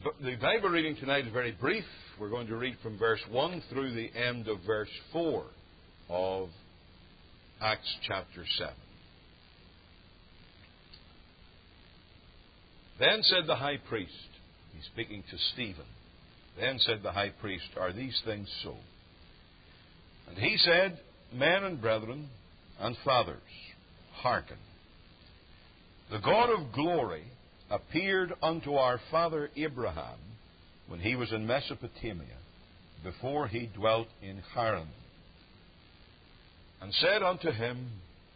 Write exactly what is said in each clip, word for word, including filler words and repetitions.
the Bible reading tonight is very brief. We're going to read from verse one through the end of verse four of Acts chapter seven. Then said the high priest, he's speaking to Stephen, then said the high priest, are these things so? And he said, men and brethren and fathers, hearken. The God of glory appeared unto our father Abraham when he was in Mesopotamia, before he dwelt in Haran, and said unto him,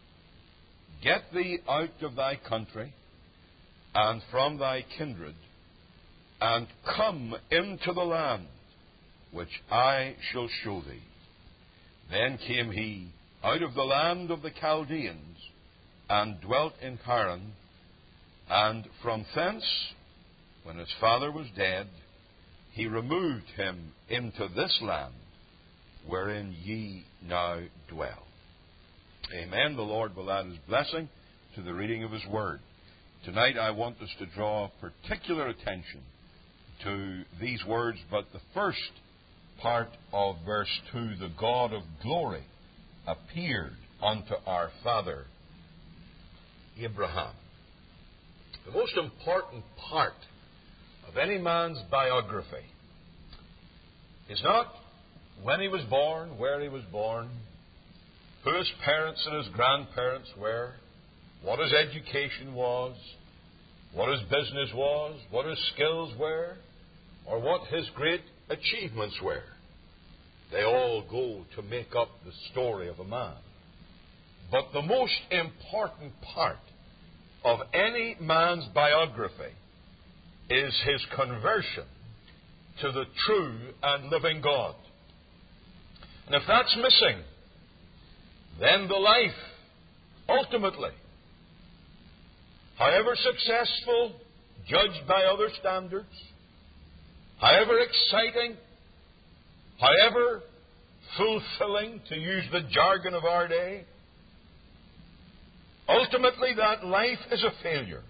get thee out of thy country and from thy kindred, and come into the land which I shall show thee. Then came he out of the land of the Chaldeans, and dwelt in Haran, and from thence, when his father was dead, he removed him into this land, wherein ye now dwell. Amen. The Lord will add his blessing to the reading of his word. Tonight I want us to draw particular attention to these words, but the first part of verse two, the God of glory appeared unto our father Abraham. The most important part of any man's biography is not when he was born, where he was born, who his parents and his grandparents were, what his education was, what his business was, what his skills were, or what his great achievements were. They all go to make up the story of a man. But the most important part of any man's biography is his conversion to the true and living God. And if that's missing, then the life, ultimately, however successful, judged by other standards, however exciting, however fulfilling, to use the jargon of our day, ultimately that life is a failure.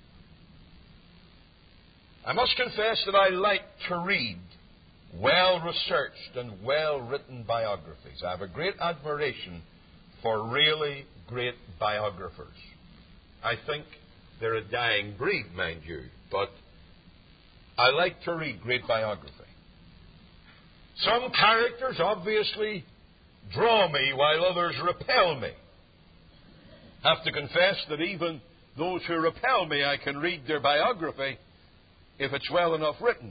I must confess that I like to read well-researched and well-written biographies. I have a great admiration for really great biographers. I think they're a dying breed, mind you, but I like to read great biography. Some characters obviously draw me while others repel me. I have to confess that even those who repel me, I can read their biography if it's well enough written.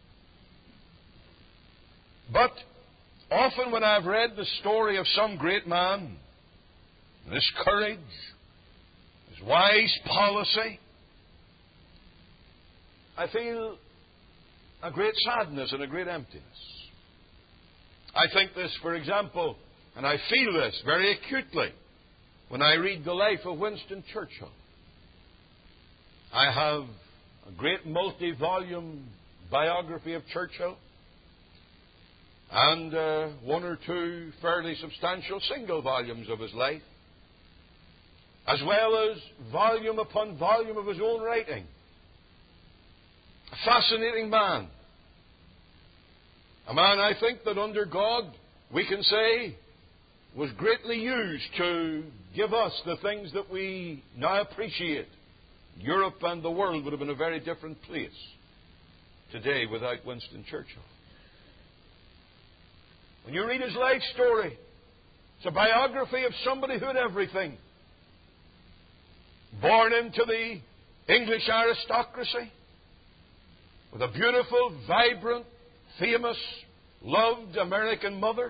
But often when I've read the story of some great man, his courage, his wise policy, I feel a great sadness and a great emptiness. I think this, for example, and I feel this very acutely when I read the life of Winston Churchill. I have a great multi-volume biography of Churchill and uh, one or two fairly substantial single volumes of his life, as well as volume upon volume of his own writing. A fascinating man. A man, I think, that under God, we can say, was greatly used to give us the things that we now appreciate. Europe and the world would have been a very different place today without Winston Churchill. When you read his life story, it's a biography of somebody who had everything. Born into the English aristocracy, with a beautiful, vibrant, famous, loved American mother,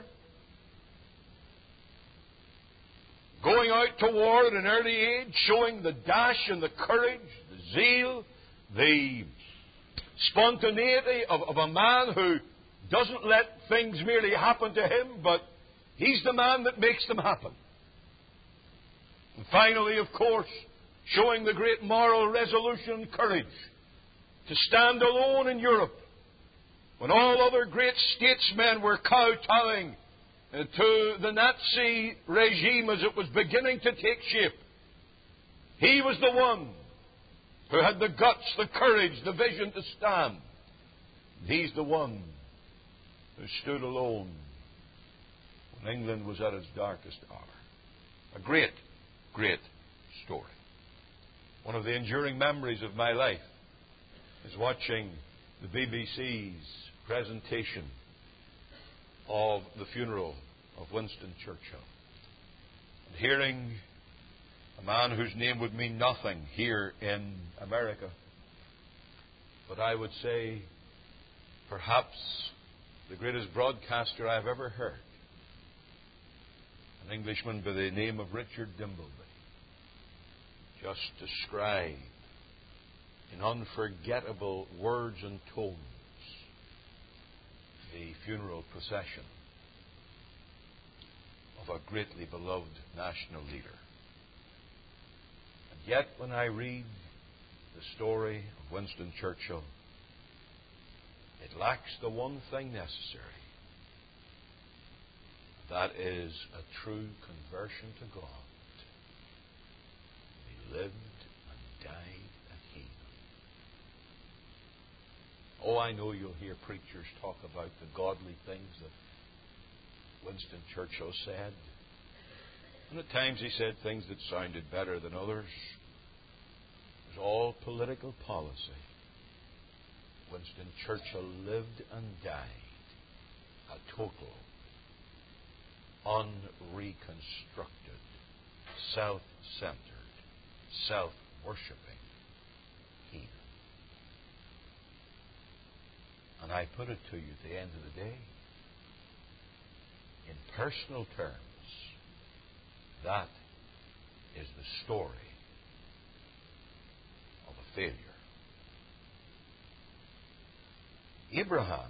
going out to war at an early age, showing the dash and the courage, the zeal, the spontaneity of, of a man who doesn't let things merely happen to him, but he's the man that makes them happen. And finally, of course, showing the great moral resolution and courage to stand alone in Europe when all other great statesmen were kowtowing to the Nazi regime as it was beginning to take shape. He was the one who had the guts, the courage, the vision to stand He's the one who stood alone when England was at its darkest hour. A great, great story. One of the enduring memories of my life is watching the B B C's presentation of the funeral of Winston Churchill, and hearing a man whose name would mean nothing here in America, but I would say perhaps the greatest broadcaster I've ever heard, an Englishman by the name of Richard Dimbleby, just describe in unforgettable words and tones the funeral procession of a greatly beloved national leader. And yet, when I read the story of Winston Churchill, it lacks the one thing necessary. That is a true conversion to God. He lived and died a heathen. Oh, I know you'll hear preachers talk about the godly things that Winston Churchill said. And at times he said things that sounded better than others. It was all political policy. Winston Churchill lived and died a total, unreconstructed, self-centered, self-worshipping heathen. And I put it to you at the end of the day, in personal terms, that is the story of a failure. Abraham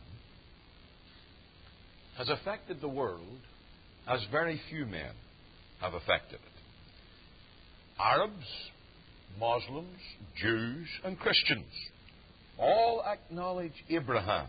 has affected the world as very few men have affected it. Arabs, Muslims, Jews, and Christians all acknowledge Abraham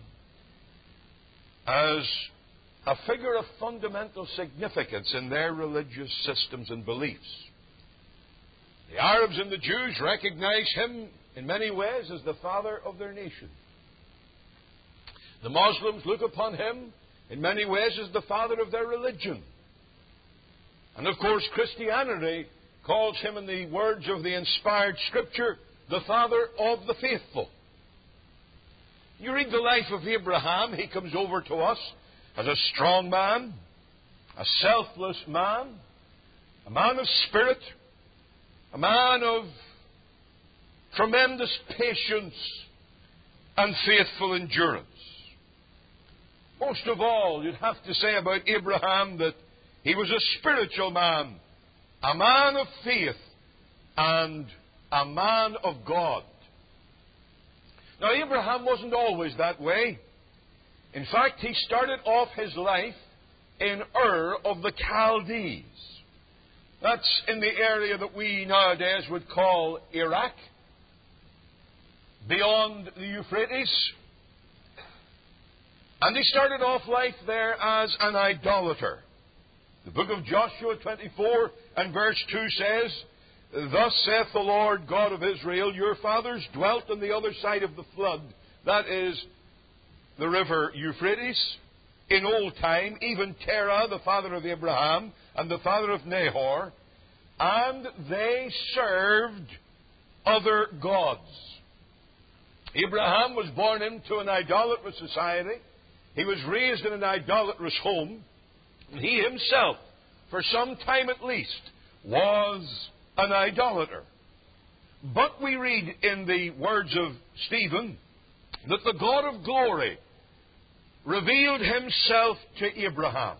as a figure of fundamental significance in their religious systems and beliefs. The Arabs and the Jews recognize him in many ways as the father of their nation. The Muslims look upon him in many ways as the father of their religion. And of course, Christianity calls him, in the words of the inspired Scripture, the father of the faithful. You read the life of Abraham, he comes over to us as a strong man, a selfless man, a man of spirit, a man of tremendous patience and faithful endurance. Most of all, you'd have to say about Abraham that he was a spiritual man, a man of faith, and a man of God. Now, Abraham wasn't always that way. In fact, he started off his life in Ur of the Chaldees. That's in the area that we nowadays would call Iraq, beyond the Euphrates. And he started off life there as an idolater. The book of Joshua twenty-four and verse two says, "Thus saith the Lord God of Israel, your fathers dwelt on the other side of the flood," that is, the river Euphrates, "in old time, even Terah, the father of Abraham, and the father of Nahor, and they served other gods." Abraham was born into an idolatrous society. He was raised in an idolatrous home. And he himself, for some time at least, was an idolater. But we read in the words of Stephen that the God of glory revealed himself to Abraham.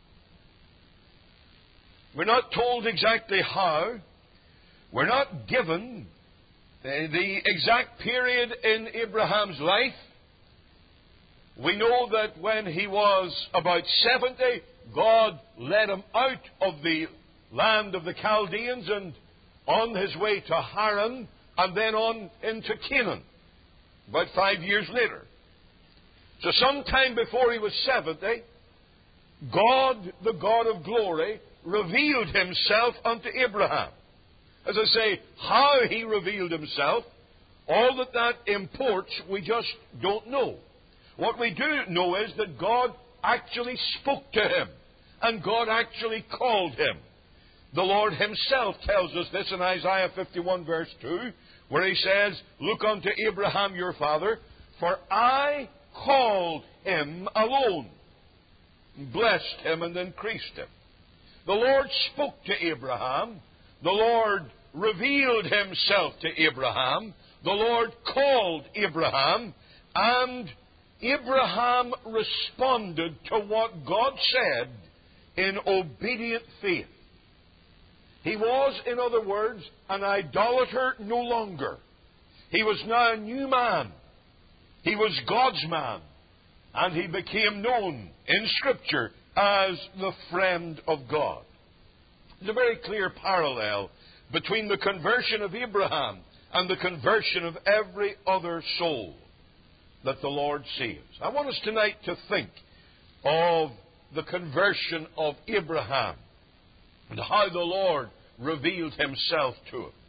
We're not told exactly how. We're not given the exact period in Abraham's life. We know that when he was about seventy, God led him out of the land of the Chaldeans and on his way to Haran and then on into Canaan, about five years later. So sometime before he was seventy, God, the God of glory, revealed himself unto Abraham. As I say, how he revealed himself, all that that imports, we just don't know. What we do know is that God actually spoke to him, and God actually called him. The Lord himself tells us this in Isaiah fifty-one, verse two, where he says, "Look unto Abraham your father, for I called him alone, blessed him and increased him." The Lord spoke to Abraham. The Lord revealed himself to Abraham. The Lord called Abraham. And Abraham responded to what God said in obedient faith. He was, in other words, an idolater no longer. He was now a new man. He was God's man. And he became known in Scripture as the friend of God. There's a very clear parallel between the conversion of Abraham and the conversion of every other soul that the Lord saves. I want us tonight to think of the conversion of Abraham and how the Lord revealed himself to him.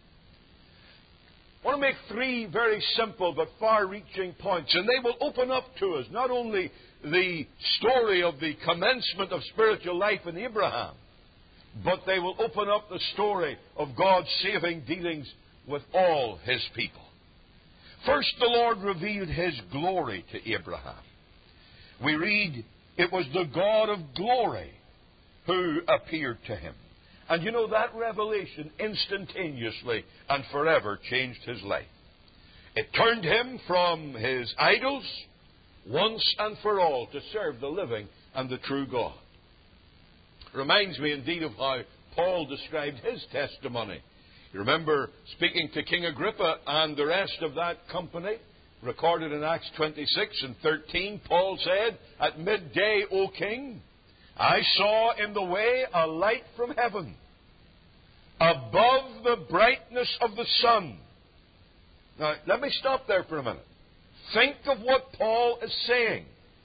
I want to make three very simple but far-reaching points, and they will open up to us not only the story of the commencement of spiritual life in Abraham, but they will open up the story of God's saving dealings with all his people. First, the Lord revealed his glory to Abraham. We read, it was the God of glory who appeared to him. And you know, that revelation instantaneously and forever changed his life. It turned him from his idols once and for all to serve the living and the true God. It reminds me indeed of how Paul described his testimony. You remember speaking to King Agrippa and the rest of that company, recorded in Acts twenty-six and thirteen, Paul said, "At midday, O king, I saw in the way a light from heaven, above the brightness of the sun." Now, let me stop there for a minute. Think of what Paul is saying.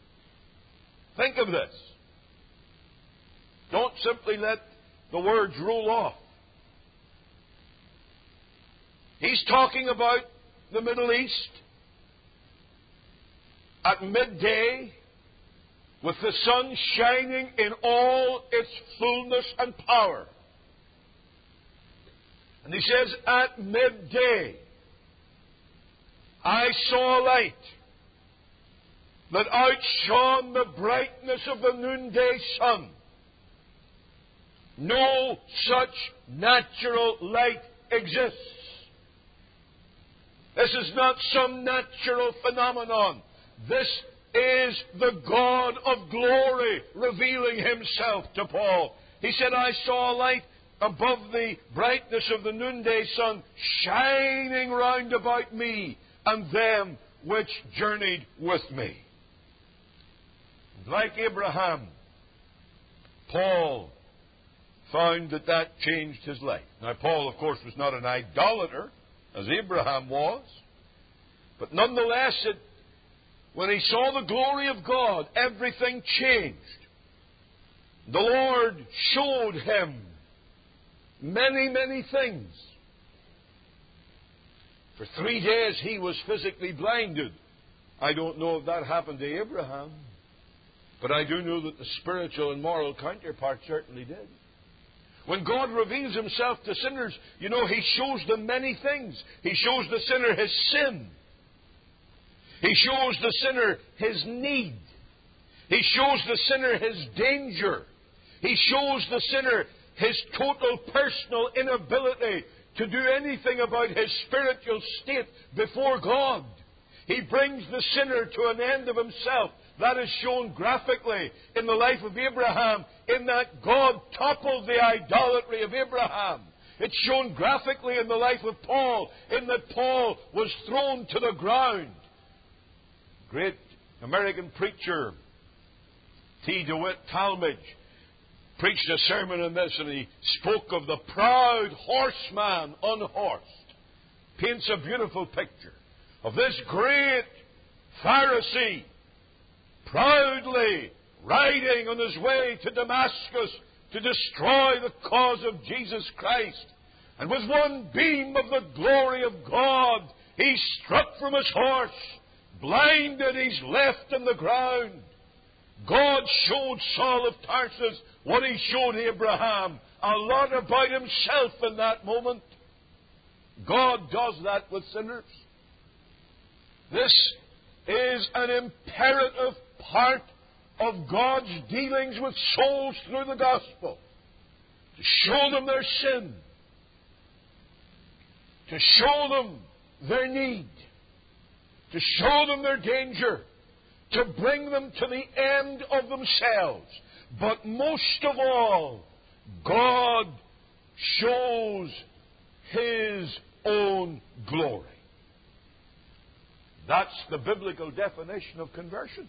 Think of this. Don't simply let the words roll off. He's talking about the Middle East at midday, with the sun shining in all its fullness and power. And he says, at midday, I saw a light that outshone the brightness of the noonday sun. No such natural light exists. This is not some natural phenomenon. This is the God of glory revealing himself to Paul. He said, I saw a light above the brightness of the noonday sun shining round about me and them which journeyed with me. Like Abraham, Paul found that that changed his life. Now, Paul, of course, was not an idolater, as Abraham was. But nonetheless, it, when he saw the glory of God, everything changed. The Lord showed him many, many things. For three days he was physically blinded. I don't know if that happened to Abraham, but I do know that the spiritual and moral counterpart certainly did. When God reveals himself to sinners, you know, he shows them many things. He shows the sinner his sin. He shows the sinner his need. He shows the sinner his danger. He shows the sinner his total personal inability to do anything about his spiritual state before God. He brings the sinner to an end of himself. That is shown graphically in the life of Abraham, in that God toppled the idolatry of Abraham. It's shown graphically in the life of Paul, in that Paul was thrown to the ground. Great American preacher T. DeWitt Talmage preached a sermon on this, and he spoke of the proud horseman unhorsed. Paints a beautiful picture of this great Pharisee proudly riding on his way to Damascus to destroy the cause of Jesus Christ. And with one beam of the glory of God, he struck from his horse, blinded, he's left in the ground. God showed Saul of Tarsus what he showed Abraham. A lot about himself in that moment. God does that with sinners. This is an imperative part of God's dealings with souls through the gospel. To show them their sin. To show them their need. To show them their danger. To bring them to the end of themselves. But most of all, God shows His own glory. That's the biblical definition of conversion.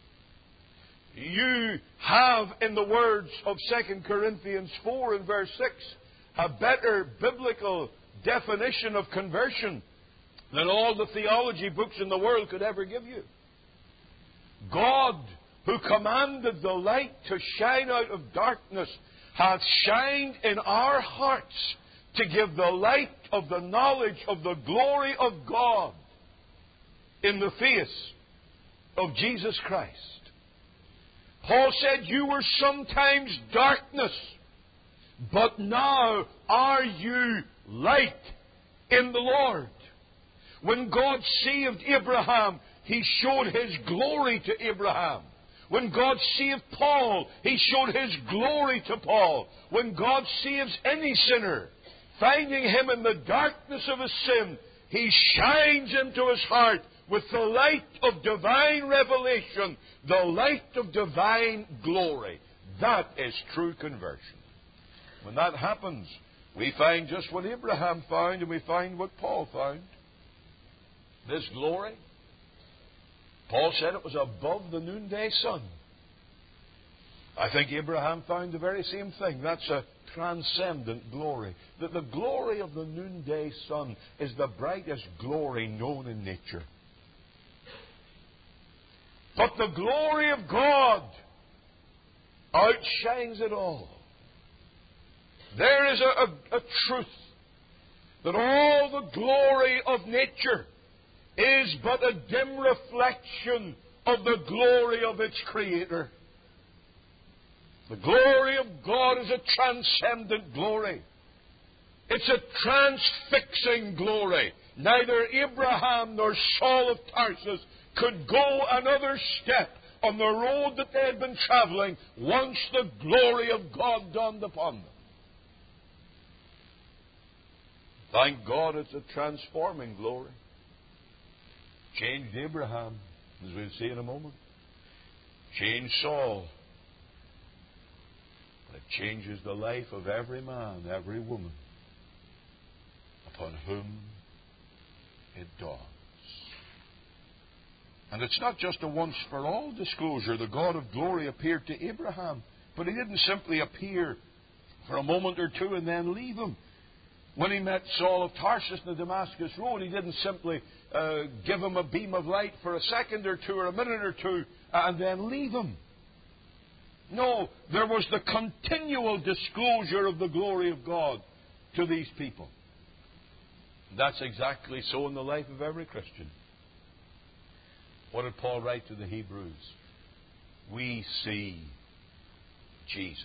You have, in the words of Second Corinthians four and verse six, a better biblical definition of conversion than all the theology books in the world could ever give you. God, who commanded the light to shine out of darkness, hath shined in our hearts to give the light of the knowledge of the glory of God in the face of Jesus Christ. Paul said, you were sometimes darkness, but now are you light in the Lord. When God saved Abraham, He showed His glory to Abraham. When God saved Paul, He showed His glory to Paul. When God saves any sinner, finding him in the darkness of his sin, He shines into his heart with the light of divine revelation, the light of divine glory. That is true conversion. When that happens, we find just what Abraham found, and we find what Paul found. This glory, Paul said it was above the noonday sun. I think Abraham found the very same thing. That's a transcendent glory. That the glory of the noonday sun is the brightest glory known in nature. But the glory of God outshines it all. There is a, a, a truth that all the glory of nature is but a dim reflection of the glory of its Creator. The glory of God is a transcendent glory. It's a transfixing glory. Neither Abraham nor Saul of Tarsus could go another step on the road that they had been traveling once the glory of God dawned upon them. Thank God it's a transforming glory. Changed Abraham, as we'll see in a moment. Changed Saul. But it changes the life of every man, every woman upon whom it dawns. And it's not just a once-for-all disclosure. The God of glory appeared to Abraham, but He didn't simply appear for a moment or two and then leave him. When He met Saul of Tarsus on the Damascus Road, He didn't simply uh, give him a beam of light for a second or two or a minute or two and then leave him. No, there was the continual disclosure of the glory of God to these people. That's exactly so in the life of every Christian. What did Paul write to the Hebrews? We see Jesus,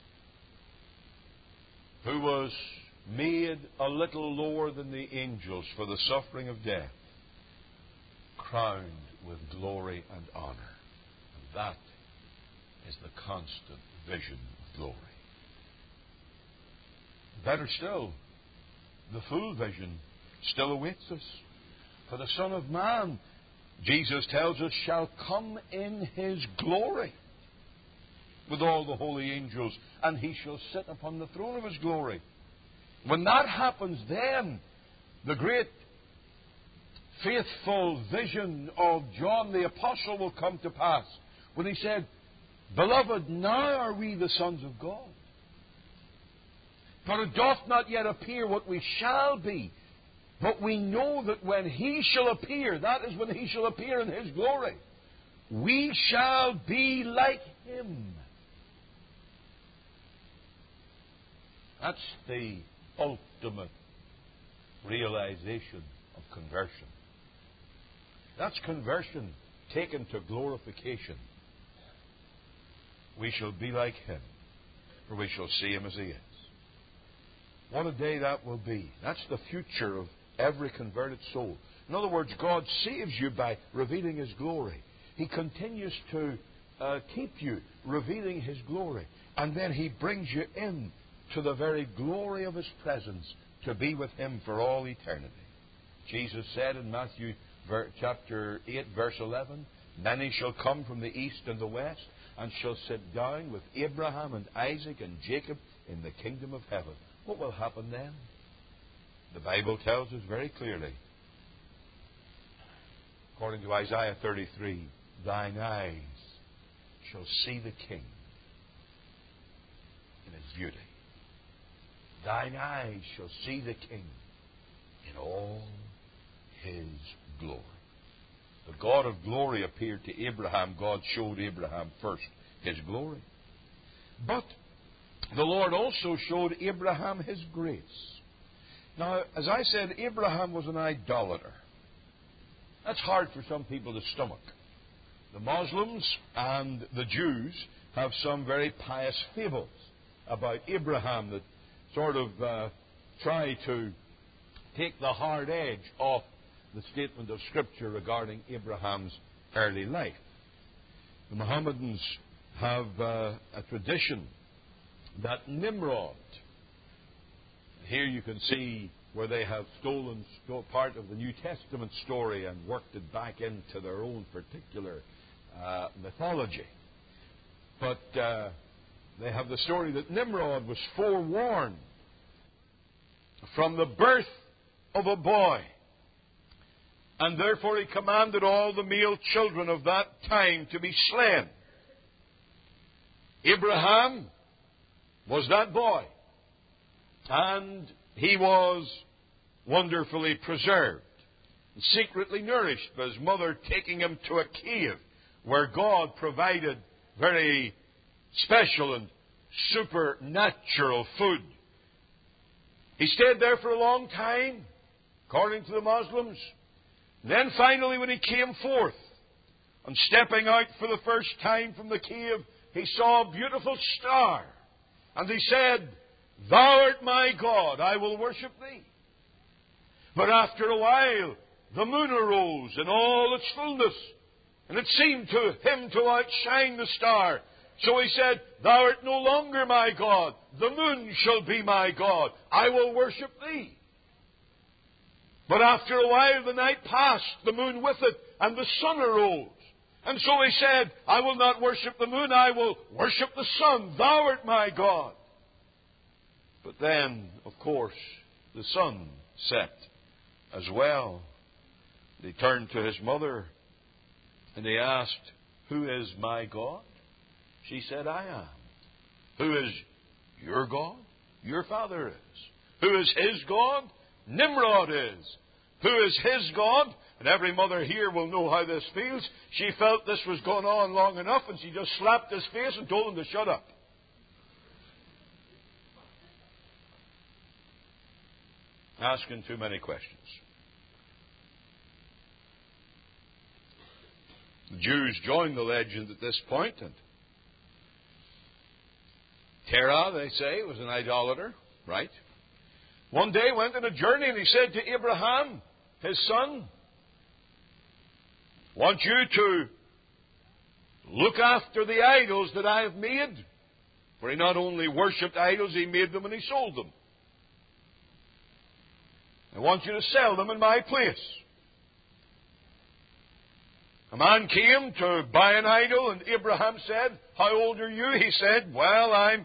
who was made a little lower than the angels for the suffering of death, crowned with glory and honor. And that is the constant vision of glory. Better still, the full vision still awaits us. For the Son of Man, Jesus tells us, shall come in His glory with all the holy angels, and He shall sit upon the throne of His glory. When that happens, then the great faithful vision of John the Apostle will come to pass, when he said, Beloved, now are we the sons of God. For it doth not yet appear what we shall be, but we know that when He shall appear, that is when He shall appear in His glory, we shall be like Him. That's the ultimate realization of conversion. That's conversion taken to glorification. We shall be like Him, for we shall see Him as He is. What a day that will be. That's the future of every converted soul. In other words, God saves you by revealing His glory. He continues to uh, keep you, revealing His glory. And then He brings you in to the very glory of His presence to be with Him for all eternity. Jesus said in Matthew chapter eight, verse eleven, "Many shall come from the east and the west, and shall sit down with Abraham and Isaac and Jacob in the kingdom of heaven." What will happen then? The Bible tells us very clearly, according to Isaiah thirty-three, "Thine eyes shall see the King in His beauty." Thine eyes shall see the King in all His glory. The God of glory appeared to Abraham. God showed Abraham first His glory. But the Lord also showed Abraham His grace. Now, as I said, Abraham was an idolater. That's hard for some people to stomach. The Muslims and the Jews have some very pious fables about Abraham that sort of uh, try to take the hard edge off the statement of Scripture regarding Abraham's early life. The Mohammedans have uh, a tradition that Nimrod, here you can see where they have stolen part of the New Testament story and worked it back into their own particular uh, mythology. But uh, they have the story that Nimrod was forewarned from the birth of a boy, and therefore he commanded all the male children of that time to be slain. Abraham was that boy, and he was wonderfully preserved and secretly nourished by his mother, taking him to a cave where God provided very special and supernatural food. He stayed there for a long time, according to the Muslims. And then finally, when he came forth, and stepping out for the first time from the cave, he saw a beautiful star. And he said, "Thou art my God, I will worship thee." But after a while, the moon arose in all its fullness, and it seemed to him to outshine the star. So he said, "Thou art no longer my God. The moon shall be my God. I will worship thee." But after a while the night passed, the moon with it, and the sun arose. And so he said, "I will not worship the moon, I will worship the sun. Thou art my God." But then, of course, the sun set as well. He turned to his mother, and he asked, "Who is my God?" She said, "I am." "Who is your God?" "Your father is." "Who is his God?" "Nimrod is." "Who is his God?" And every mother here will know how this feels. She felt this was going on long enough, and she just slapped his face and told him to shut up. Asking too many questions. The Jews joined the legend at this point, and Terah, they say, was an idolater, right? One day went on a journey, and he said to Abraham, his son, "Want you to look after the idols that I have made." For he not only worshipped idols, he made them and he sold them. "I want you to sell them in my place." A man came to buy an idol, and Abraham said, "How old are you?" He said, "Well, I'm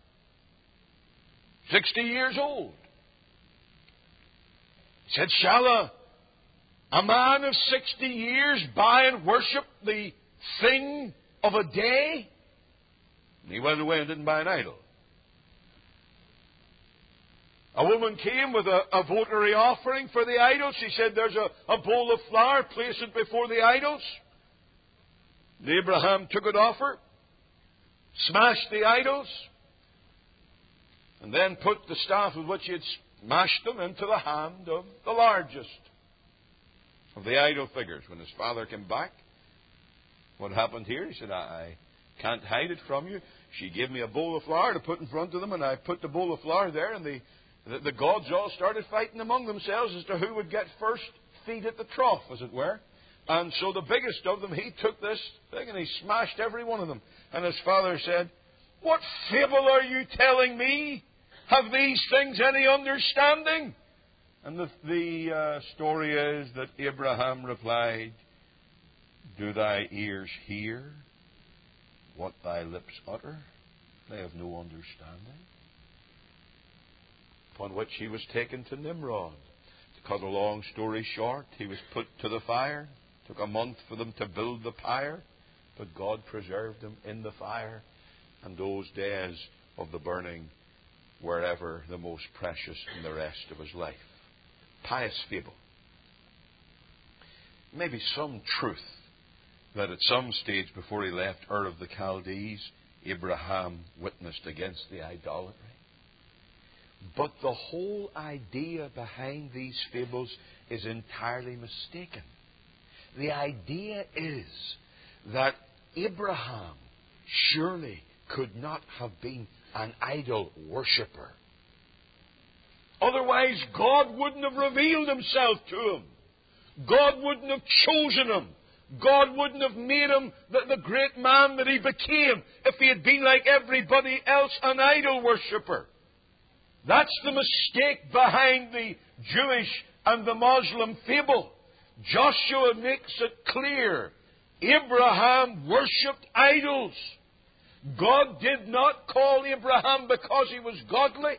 sixty years old." He said, "Shall a, a man of sixty years buy and worship the thing of a day?" And he went away and didn't buy an idol. A woman came with a, a votary offering for the idols. She said, "There's a, a bowl of flour, place it before the idols." And Abraham took it off her, smashed the idols, and then put the staff with which he had smashed them into the hand of the largest. of the idol figures. When his father came back, what happened here? He said, I can't hide it from you. She gave me a bowl of flour to put in front of them, and I put the bowl of flour there, and the, the, the gods all started fighting among themselves as to who would get first feed at the trough, as it were. And so the biggest of them, he took this thing and he smashed every one of them. And his father said, what fable are you telling me? Have these things any understanding? And the, the uh, story is that Abraham replied, do thy ears hear what thy lips utter? They have no understanding. Upon which he was taken to Nimrod. To cut a long story short, he was put to the fire. It took a month for them to build the pyre, but God preserved him in the fire. And those days of the burning were ever the most precious in the rest of his life. Pious fable. Maybe some truth that at some stage before he left Ur of the Chaldees, Abraham witnessed against the idolatry. But the whole idea behind these fables is entirely mistaken. The idea is that Abraham surely could not have been an idol worshipper. Otherwise, God wouldn't have revealed himself to him. God wouldn't have chosen him. God wouldn't have made him the, the great man that he became if he had been like everybody else, an idol worshipper. That's the mistake behind the Jewish and the Muslim fable. Joshua makes it clear. Abraham worshipped idols. God did not call Abraham because he was godly.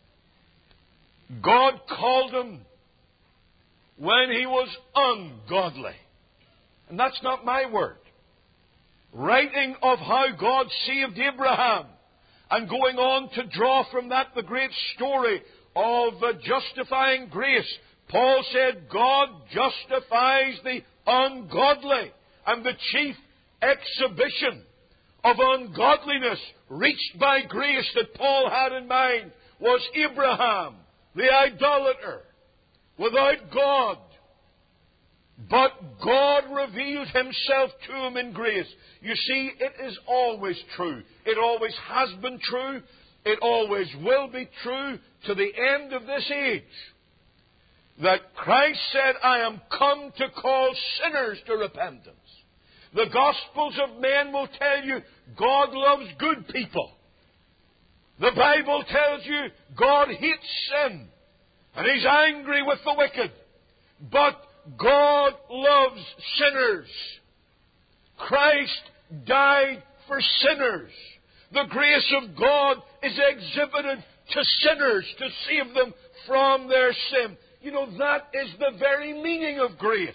God called him when he was ungodly. And that's not my word. Writing of how God saved Abraham and going on to draw from that the great story of uh, justifying grace, Paul said God justifies the ungodly. And the chief exhibition of ungodliness reached by grace that Paul had in mind was Abraham, the idolater, without God. But God revealed himself to him in grace. You see, it is always true. It always has been true. It always will be true to the end of this age. That Christ said, I am come to call sinners to repentance. The Gospels of men will tell you God loves good people. The Bible tells you God hates sin. And He's angry with the wicked. But God loves sinners. Christ died for sinners. The grace of God is exhibited to sinners to save them from their sin. You know, that is the very meaning of grace.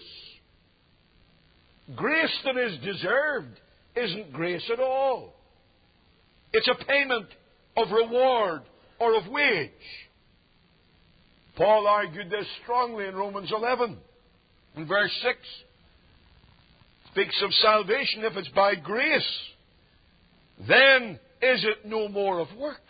Grace that is deserved isn't grace at all. It's a payment of reward or of wage. Paul argued this strongly in Romans eleven. In verse six, speaks of salvation. If it's by grace, then is it no more of works?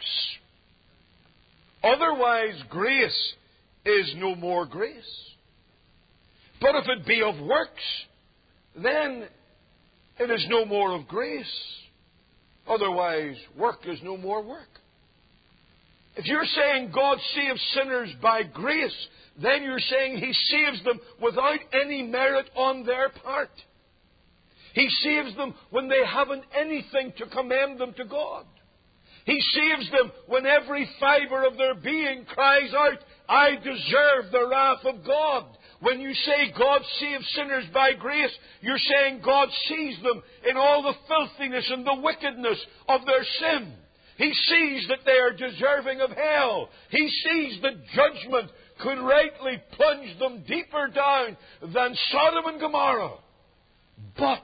Otherwise, grace is no more grace. But if it be of works, then it is no more of grace. Otherwise, work is no more work. If you're saying God saves sinners by grace, then you're saying He saves them without any merit on their part. He saves them when they haven't anything to commend them to God. He saves them when every fibre of their being cries out, I deserve the wrath of God. When you say God saves sinners by grace, you're saying God sees them in all the filthiness and the wickedness of their sin. He sees that they are deserving of hell. He sees that judgment could rightly plunge them deeper down than Sodom and Gomorrah. But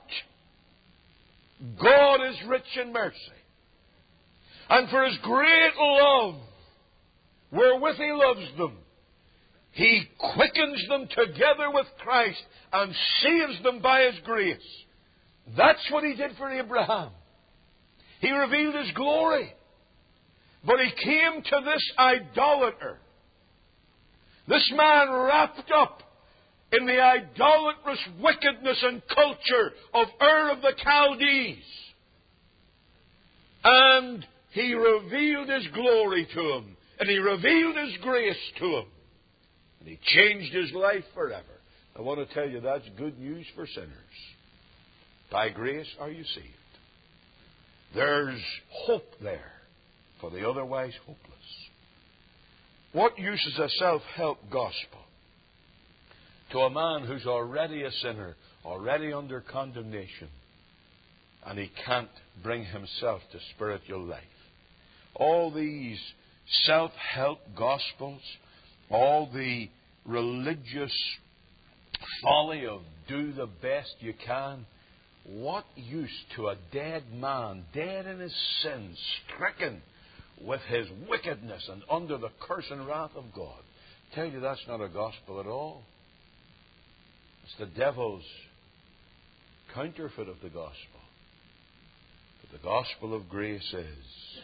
God is rich in mercy. And for His great love, wherewith He loves them, He quickens them together with Christ and saves them by His grace. That's what He did for Abraham. He revealed His glory. But He came to this idolater, this man wrapped up in the idolatrous wickedness and culture of Ur of the Chaldees. And He revealed His glory to him, and He revealed His grace to him, and He changed his life forever. I want to tell you that's good news for sinners. By grace are you saved. There's hope there for the otherwise hopeless. What use is a self-help gospel to a man who's already a sinner, already under condemnation, and he can't bring himself to spiritual life? All these self-help gospels, all the religious folly of do the best you can, what use to a dead man, dead in his sins, stricken with his wickedness and under the curse and wrath of God? I tell you, that's not a gospel at all. It's the devil's counterfeit of the gospel. But the gospel of grace is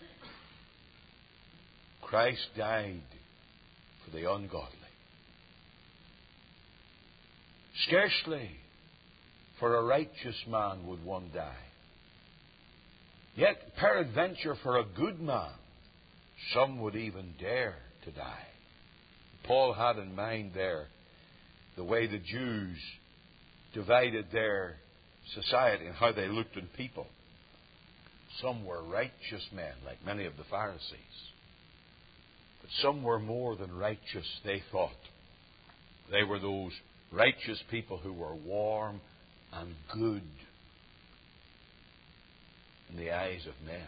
Christ died for the ungodly. Scarcely for a righteous man would one die. Yet, peradventure, for a good man, some would even dare to die. Paul had in mind there the way the Jews divided their society and how they looked on people. Some were righteous men, like many of the Pharisees. But some were more than righteous, they thought. They were those righteous people who were warm and good in the eyes of men.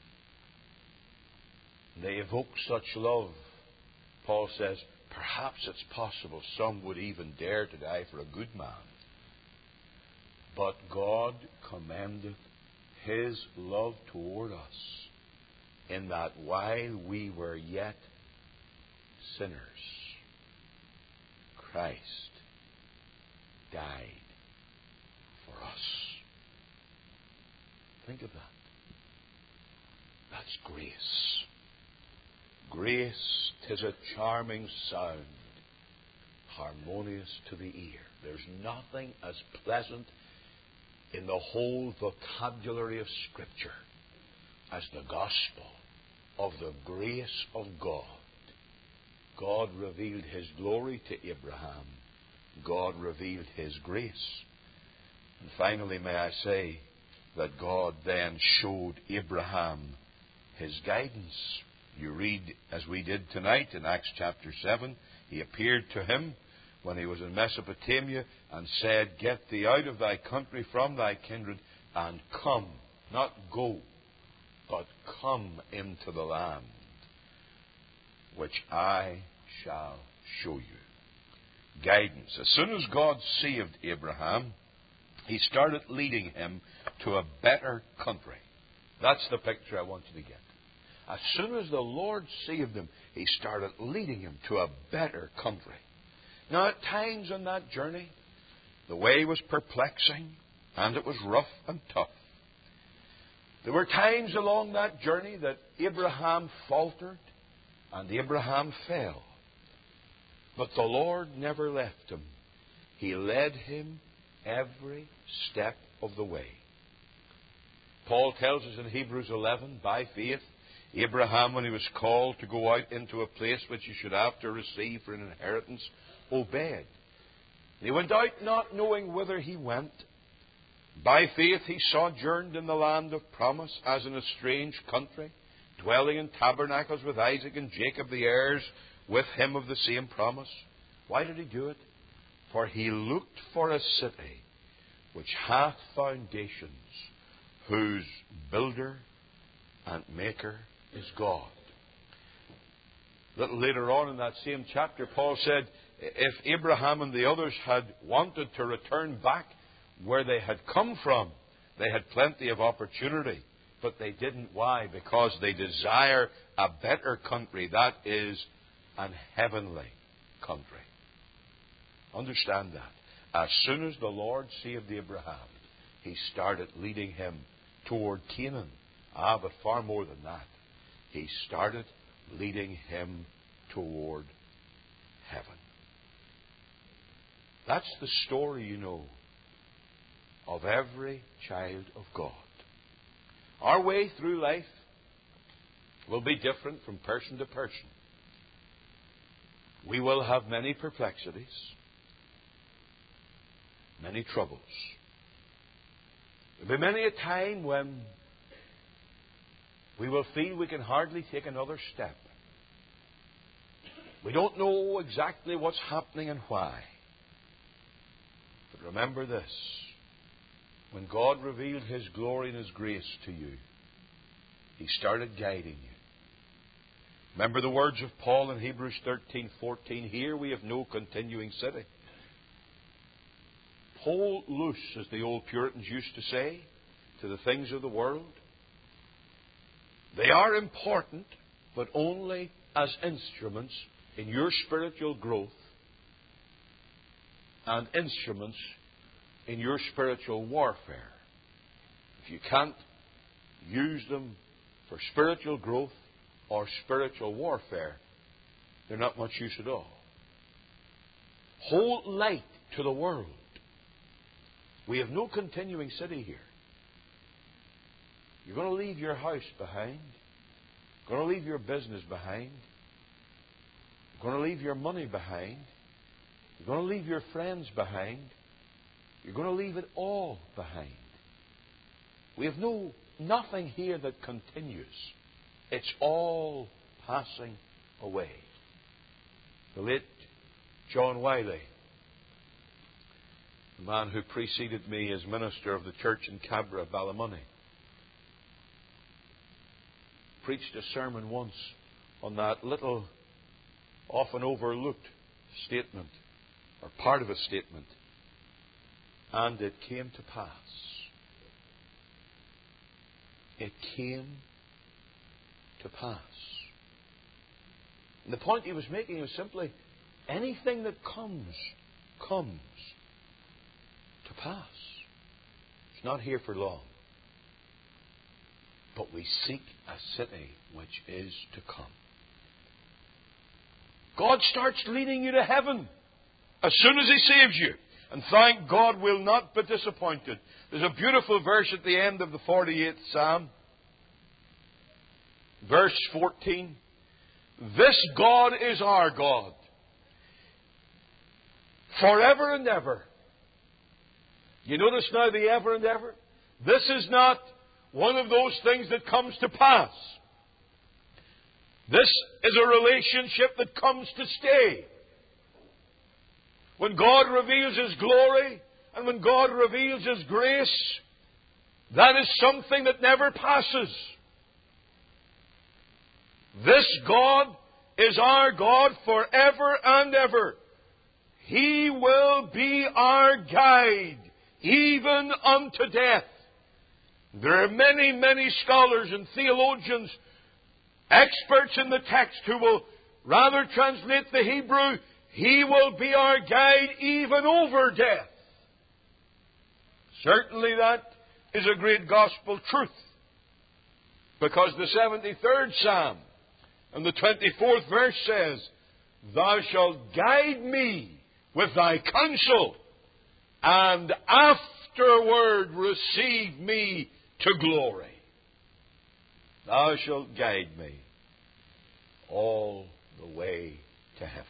They evoked such love. Paul says, perhaps it's possible some would even dare to die for a good man. But God commended His love toward us in that while we were yet sinners, Christ died for us. Think of that. That's grace. Grace, 'tis a charming sound, harmonious to the ear. There's nothing as pleasant in the whole vocabulary of Scripture as the gospel of the grace of God. God revealed His glory to Abraham. God revealed His grace. And finally, may I say that God then showed Abraham His guidance. You read, as we did tonight in Acts chapter seven, He appeared to him when he was in Mesopotamia and said, get thee out of thy country, from thy kindred, and come, not go, but come into the land which I shall show you. Guidance. As soon as God saved Abraham, He started leading him to a better country. That's the picture I want you to get. As soon as the Lord saved him, He started leading him to a better country. Now, at times on that journey, the way was perplexing and it was rough and tough. There were times along that journey that Abraham faltered and Abraham fell. But the Lord never left him. He led him every step of the way. Paul tells us in Hebrews eleven, by faith, Abraham, when he was called to go out into a place which he should after receive for an inheritance, obeyed. He went out not knowing whither he went. By faith he sojourned in the land of promise as in a strange country, dwelling in tabernacles with Isaac and Jacob, the heirs with him of the same promise. Why did he do it? For he looked for a city which hath foundations, whose builder and maker is God. A little later on in that same chapter, Paul said, if Abraham and the others had wanted to return back where they had come from, they had plenty of opportunity. But they didn't. Why? Because they desire a better country. That is an heavenly country. Understand that. As soon as the Lord saved Abraham, He started leading him toward Canaan. Ah, but far more than that. He started leading him toward heaven. That's the story, you know, of every child of God. Our way through life will be different from person to person. We will have many perplexities, many troubles. There will be many a time when we will feel we can hardly take another step. We don't know exactly what's happening and why. But remember this. When God revealed His glory and His grace to you, He started guiding you. Remember the words of Paul in Hebrews thirteen fourteen. Here we have no continuing city. Hold loose, as the old Puritans used to say, to the things of the world. They are important, but only as instruments in your spiritual growth and instruments in your spiritual warfare. If you can't use them for spiritual growth or spiritual warfare, they're not much use at all. Hold light to the world. We have no continuing city here. You're going to leave your house behind. You're going to leave your business behind. You're going to leave your money behind. You're going to leave your friends behind. You're going to leave it all behind. We have no nothing here that continues. It's all passing away. The late John Wiley, the man who preceded me as minister of the church in Cabra, Ballymoney, preached a sermon once on that little, often overlooked statement, or part of a statement. And it came to pass. It came to pass. And the point he was making was simply, anything that comes, comes to pass. It's not here for long. But we seek a city which is to come. God starts leading you to heaven as soon as He saves you. And thank God we'll not be disappointed. There's a beautiful verse at the end of the forty-eighth Psalm. Verse fourteen. This God is our God, forever and ever. You notice now the ever and ever? This is not one of those things that comes to pass. This is a relationship that comes to stay. When God reveals His glory and when God reveals His grace, that is something that never passes. This God is our God forever and ever. He will be our guide, even unto death. There are many, many scholars and theologians, experts in the text, who will rather translate the Hebrew, He will be our guide even over death. Certainly that is a great gospel truth. Because the seventy-third Psalm and the twenty-fourth verse says, Thou shalt guide me with Thy counsel, and afterward receive me to glory. Thou shalt guide me all the way to heaven.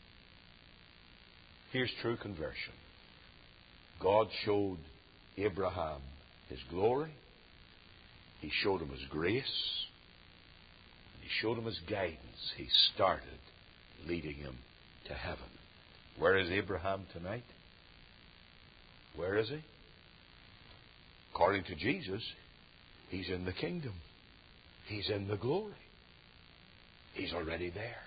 Here's true conversion. God showed Abraham His glory. He showed him His grace. He showed him His guidance. He started leading him to heaven. Where is Abraham tonight? Where is he? According to Jesus, he's in the kingdom. He's in the glory. He's already there.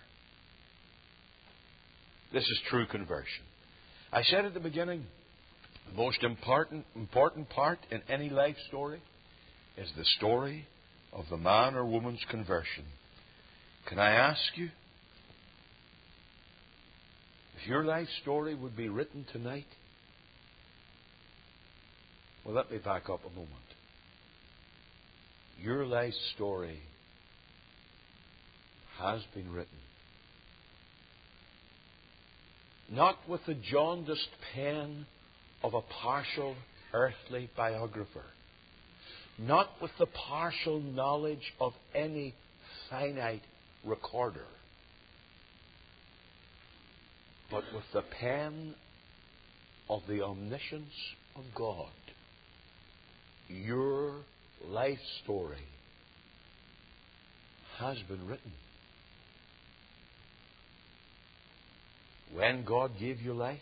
This is true conversion. I said at the beginning, the most important, important part in any life story is the story of the man or woman's conversion. Can I ask you, if your life story would be written tonight? Well, let me back up a moment. Your life story has been written. not with the jaundiced pen of a partial earthly biographer, not with the partial knowledge of any finite recorder, but with the pen of the omniscience of God. Your life story has been written. When God gave you life,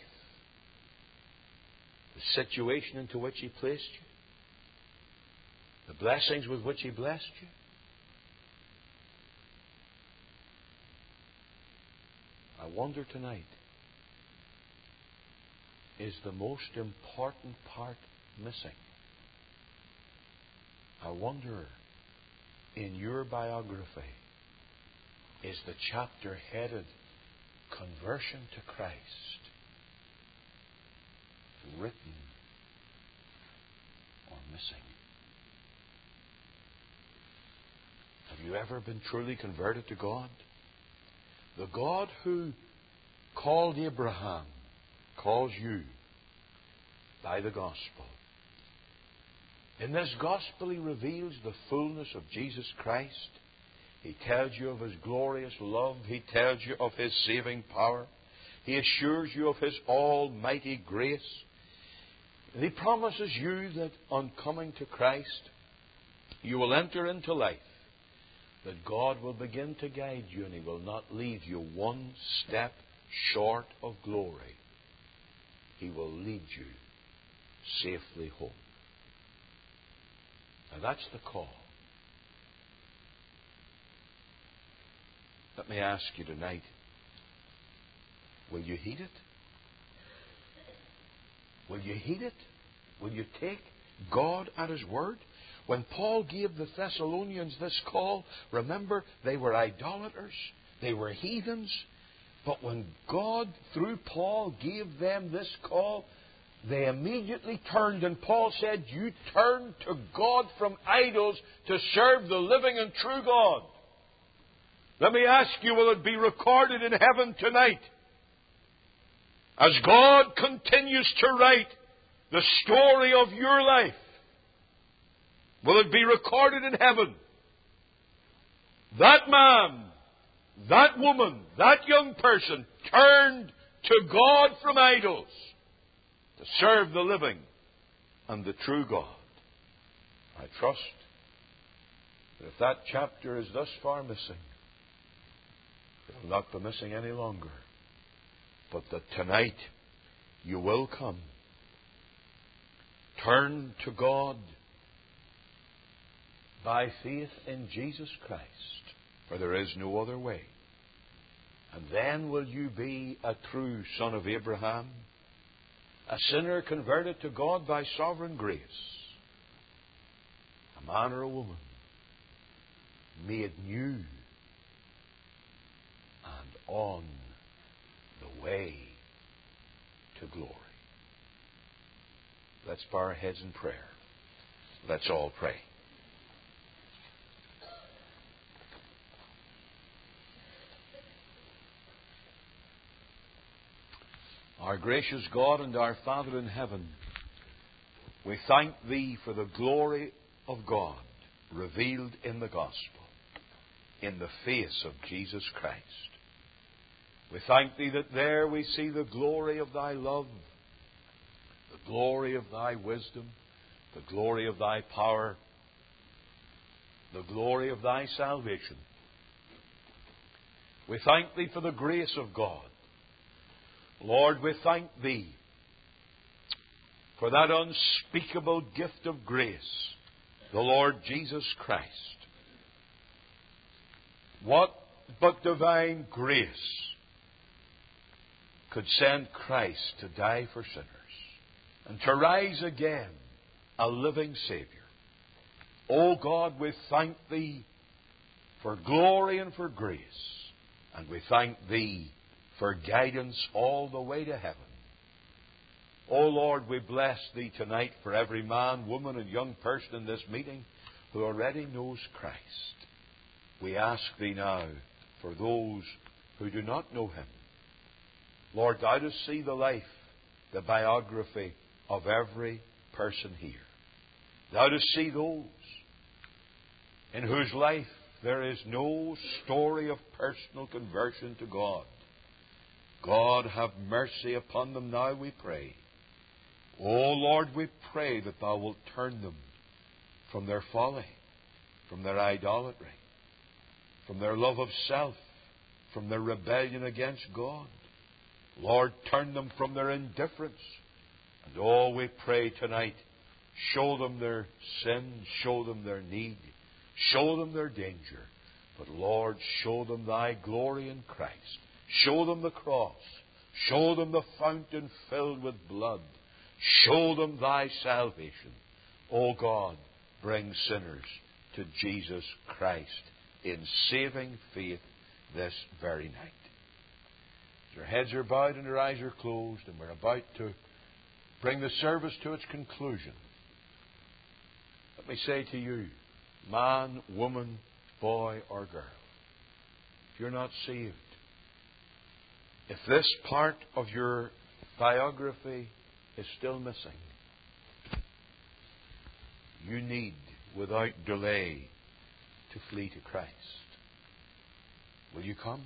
the situation into which He placed you, the blessings with which He blessed you, I wonder tonight, is the most important part missing? I wonder, in your biography, is the chapter headed Conversion to Christ written or missing? Have you ever been truly converted to God? The God who called Abraham calls you by the gospel. In this gospel He reveals the fullness of Jesus Christ. He tells you of His glorious love. He tells you of His saving power. He assures you of His almighty grace. And He promises you that on coming to Christ, you will enter into life, that God will begin to guide you and He will not leave you one step short of glory. He will lead you safely home. Now that's the call. Let me ask you tonight, will you heed it? Will you heed it? Will you take God at His word? When Paul gave the Thessalonians this call, remember, they were idolaters, they were heathens, but when God, through Paul, gave them this call, they immediately turned, and Paul said, you turn to God from idols to serve the living and true God. Let me ask you, will it be recorded in heaven tonight? As God continues to write the story of your life, will it be recorded in heaven? That man, that woman, that young person turned to God from idols to serve the living and the true God. I trust that if that chapter is thus far missing, it will not be missing any longer, but that tonight you will come, turn to God by faith in Jesus Christ, for there is no other way. And then will you be a true son of Abraham, a sinner converted to God by sovereign grace, a man or a woman made new and on the way to glory. Let's bow our heads in prayer. Let's all pray. Our gracious God and our Father in heaven, we thank Thee for the glory of God revealed in the gospel, in the face of Jesus Christ. We thank Thee that there we see the glory of Thy love, the glory of Thy wisdom, the glory of Thy power, the glory of Thy salvation. We thank Thee for the grace of God. Lord, we thank Thee for that unspeakable gift of grace, the Lord Jesus Christ. What but divine grace could send Christ to die for sinners and to rise again a living Savior? O God, we thank Thee for glory and for grace, and we thank Thee for guidance all the way to heaven. O Lord, we bless Thee tonight for every man, woman, and young person in this meeting who already knows Christ. We ask Thee now for those who do not know Him, Lord, Thou dost see the life, the biography of every person here. Thou dost see those in whose life there is no story of personal conversion to God. God, have mercy upon them now, we pray. O Lord, we pray that Thou wilt turn them from their folly, from their idolatry, from their love of self, from their rebellion against God. Lord, turn them from their indifference. And oh, we pray tonight, show them their sin, show them their need, show them their danger. But Lord, show them Thy glory in Christ. Show them the cross. Show them the fountain filled with blood. Show them Thy salvation. O God, bring sinners to Jesus Christ in saving faith this very night. Their heads are bowed and their eyes are closed, and we're about to bring the service to its conclusion. Let me say to you, man, woman, boy, or girl, if you're not saved, if this part of your biography is still missing, you need, without delay, to flee to Christ. Will you come?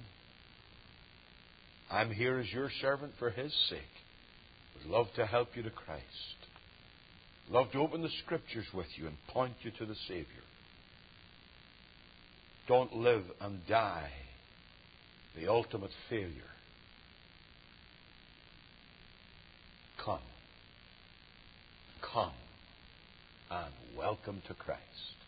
I'm here as your servant for His sake. Would love to help you to Christ. Love to open the Scriptures with you and point you to the Savior. Don't live and die the ultimate failure. Come. Come and welcome to Christ.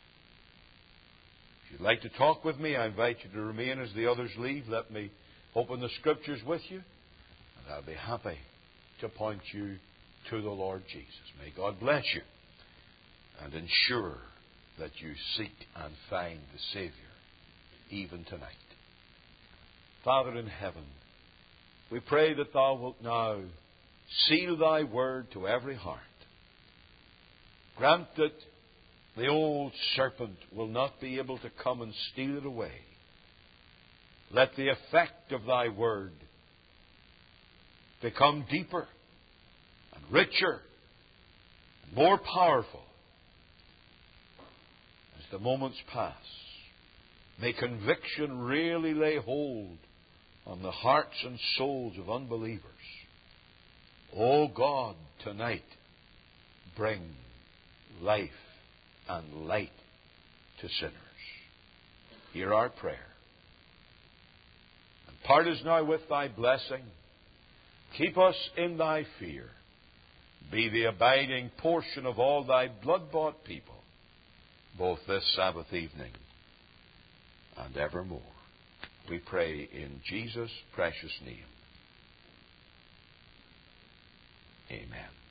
If you'd like to talk with me, I invite you to remain as the others leave. Let me open the Scriptures with you, and I'll be happy to point you to the Lord Jesus. May God bless you and ensure that you seek and find the Savior even tonight. Father in heaven, we pray that Thou wilt now seal Thy word to every heart. Grant that the old serpent will not be able to come and steal it away. Let the effect of Thy word become deeper and richer and more powerful as the moments pass. May conviction really lay hold on the hearts and souls of unbelievers. O God, tonight, bring life and light to sinners. Hear our prayer. And part us now with Thy blessing. Keep us in Thy fear. Be the abiding portion of all Thy blood-bought people, both this Sabbath evening and evermore. We pray in Jesus' precious name. Amen.